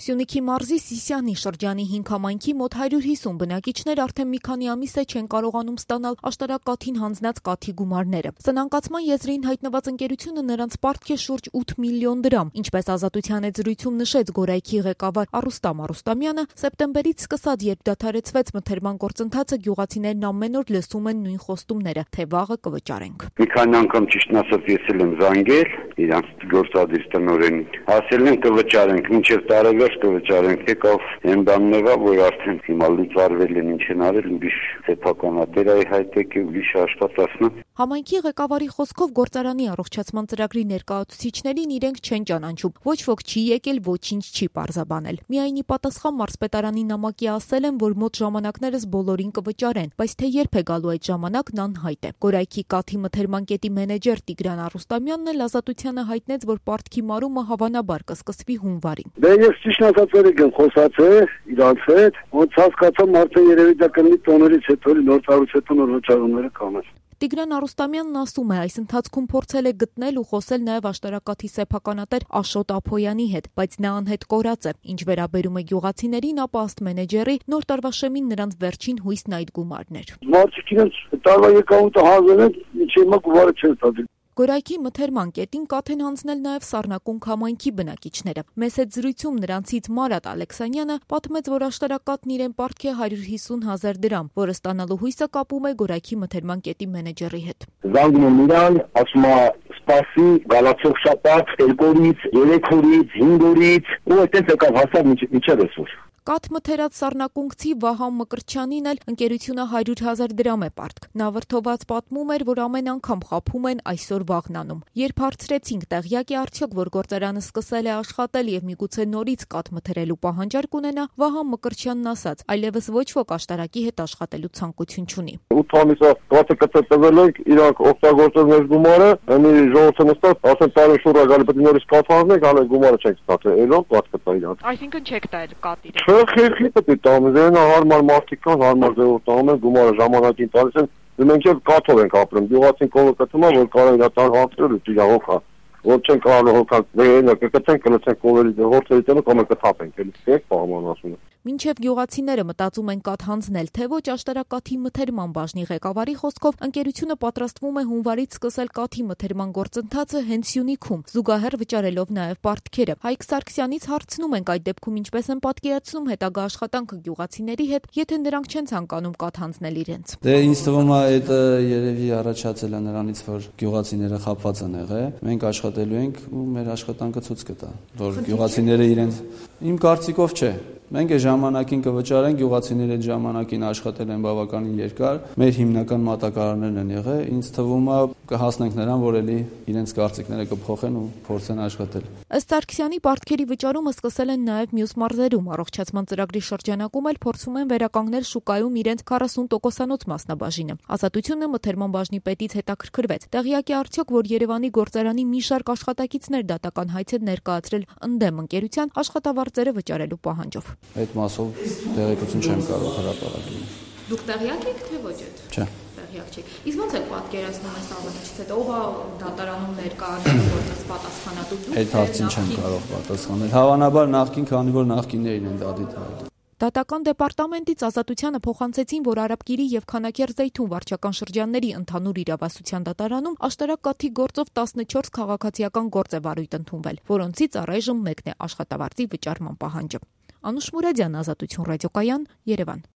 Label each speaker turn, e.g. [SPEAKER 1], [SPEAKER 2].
[SPEAKER 1] Սյունիքի մարզի Սիսիանի շրջանի 5 համայնքի մոտ 150 բնակիչներ արդեն մի քանի ամիս է չեն կարողանում ստանալ աշտարակաթին հանձնած կաթի գումարները։ Սնանկացման եզրին հայտնված ընկերությունը նրանց պարտք է շուրջ 8 միլիոն դրամ, ինչպես Ազատության հետ զրույցում նշեց Գորայքի ղեկավար Արուստամ Արուստամյանը, սեպտեմբերից սկսած, երբ դադարեցվեց մթերման գործընթացը, գյուղացիներն ամեն օր լսում են նույն խոստումները, թե վաղը կվճարենք։
[SPEAKER 2] Մի քանի անգամ ճիշտ ասած ես եմ զանգել իրանց գործադիր տնօրենին, ասել են կվճարենք, մինչև տարեվերջ կվճարենք, եկավ հենდանն եղավ, որ արդեն հիմա լուծարվել են, ինչ են արել, ուրիշ սեփականատերայի հայտ եկել, ուրիշ աշխատացնա։
[SPEAKER 1] Համայնքի ղեկավարի խոսքով գործարանի առողջացման ծրագրի ներկայացուցիչներին իրենք չեն ճանաչում, ոչ ոք չի եկել, ոչինչ չի պարզաբանել։ Միայն ի պատասխան մարզպետարանի նամակի ասել են, որ մոտ ժամանակներս բոլորին կվճարեն, բայց թե երբ է գալու այդ ժամանակն անհայտ է։ Գորայքի կաթի մթերման կետի մենեջեր Տիգրան Արուստամյանն էլ Ազատությանը հայտնեց, որ պարտքի մարումը հավանաբար կսկսվի հունվարին։
[SPEAKER 3] Դե ես ճիշտ ասած եմ խոսացել իրանց հետ, ոնց հասկացամ արդեն երևի դա կլինի տոներից հետո նոր տարուց հետո նոր վճարումները կանեն։
[SPEAKER 1] Տիգրան Արուստամյանն ասում է, այս ընթացքում փորձել է գտնել ու խոսել նաև աշտարակաթի սեփականատեր Աշոտ Ափոյանի հետ, բայց նա անհետ կորած է։ Ինչ վերաբերում է գյուղացիներին, ապա ըստ մենեջերի, նոր տարվա շեմին նրանց վերջին հույսն այդ գումարն էր։
[SPEAKER 3] Մարդիկ իրենց տարվա եկամուտը հանձնել են, ինչի հիմա գումարը չեն տալիս։
[SPEAKER 1] Գորայքի մթերման կետին կաթ են հանձնել նաև Սառնակունք համայնքի բնակիչները։ Մեծ հետ զրույցում նրանցից Մարատ Ալեքսանյանը պատմեց, որ աշտարակաթն իրեն պարտք է 150,000 դրամ, որը ստանալու հույսը կապում է Գորայքի մթերման կետի մենեջերի հետ։
[SPEAKER 3] Զանգում եմ իրան, ասում է սպասի, գալացող շաբաթ, 2 օրից, 3 օրից, 5 օրից, ու այդպես եկավ հասավ միջև այսօր։
[SPEAKER 1] Կաթ մթերած Սառնակունքցի Վահան Մկրտչյանին էլ ընկերությունը 100,000 դրամ է պարտք։ Նա վրդոված պատմում էր, որ ամեն անգամ խաբում են, այսօր վաղն անում։ Երբ հարցրեցինք տեղյակ է արդյոք, որ գործարանը սկսել է աշխատել եւ միգուցե նորից կաթ մթերելու պահանջարկ ունենա, Վահան Մկրտչյանն ասաց, այլևս ոչ ոք աշտարակի հետ աշխատելու ցանկություն չունի։
[SPEAKER 3] 8 ամիսա կաթը կտրվել ենք, իրանք օգտագործել մեր գումարը, մի ժողովուրդը նստած, ասեն տարի շուռ գալի պետք է նորից կաթ հանենք, հələ գումարը չենք ստացել, այլով կաթ կտա իրանք։
[SPEAKER 1] Այսինքն չեք տալ կաթ իրեն։
[SPEAKER 3] Խիղճի պետք է տամ, դրանա հարմար մարդիկ կան, հարմար ձևով տանում են, գումարը ժամանակին տալիս են, մենք էլ կաթով ենք ապրում, գյուղացին կողը կտում է, որ կարող է տան հանցրել ու ճիրա հոգա, որ չեն կարող հոգալ, վերելը կկտենք, կլցենք կողերի հորցերի տենը, կամ կթափենք, էլի ստեք պահման ասում է։
[SPEAKER 1] Մինչև գյուղացիները մտածում են կաթ հանձնել, թե ոչ, աշտարակաթի մթերման բաժնի ղեկավարի խոսքով ընկերությունը պատրաստվում է հունվարից սկսել կաթի մթերման գործընթացը հենց Սյունիքում, զուգահեռ վճարելով նաև պարտքերը։ Հայկ Սարգսյանից հարցնում ենք այդ դեպքում ինչպես են պատկերացնում հետագա աշխատանքը գյուղացիների հետ, եթե նրանք չեն ցանկանում կաթ հանձնել իրենց։
[SPEAKER 4] Դե ինձ թվում է այդ երևի առաջացել է նրանից, որ գյուղացիները խաբված են եղել։ Մենք աշխատելու ենք ու մեր աշխատանքը ցույց կտա, որ գյուղացիները իրենց իմ կարծիքով չէ։ Մենք այս ժամանակին կվճարենք, գյուղացիները այդ ժամանակին աշխատել են բավականին երկար, մեր հիմնական մատակարարներն են եղել, ինձ թվում է կհասնենք նրան, որ էլի իրենց կարծիքները կփոխեն ու փորձեն աշխատել։
[SPEAKER 1] Ըստ Սարգսյանի պարտքերի վճարումը սկսել են նաև մյուս մարզերում, առողջացման ծրագրի շրջանակում էլ փորձում են վերականգնել շուկայում իրենց 40%-անոց մասնաբաժինը։ Ազատությունը մթերման բաժնի պետից հետաքրքրվեց։ Տեղյակ է արդյոք, որ Երևանի գործարանի մի շարք աշխատակիցներ դատական հայց են ներկայացրել ընդդեմ ընկերության աշխատավարձերը վճարելու պահանջով։
[SPEAKER 4] Այդ մասով տեղեկություն չեմ կարող հրապարակել։
[SPEAKER 1] Դուք տեղյակ եք թե ոչ այդ։
[SPEAKER 4] Չէ։
[SPEAKER 1] Տեղյակ չեք։ Իսկ ո՞նց եք պատկերացնում այս ավանդույթից հետո ով է դատարանում ներկայացնում որպես պատասխանատու։
[SPEAKER 4] Այդ հարցին չեմ կարող պատասխանել։ Հավանաբար նախկին, քանի որ նախկիններին են դա դիտել։
[SPEAKER 1] Դատական դեպարտամենտից Ազատությանը փոխանցեցին, որ Արաբկիրի եւ Քանաքեռ-Զեյթուն վարչական շրջանների ընդհանուր իրավասության դատարանում աշտարակաթի գործով 14 քաղաքացիական գործ է վարույթ ընդունվել, որոնցից առայժմ մեկն է աշխատավարձի վճարման պահանջը։ Անուշ Մուրադյան, Ազատություն ռադիոկայան, Երևան։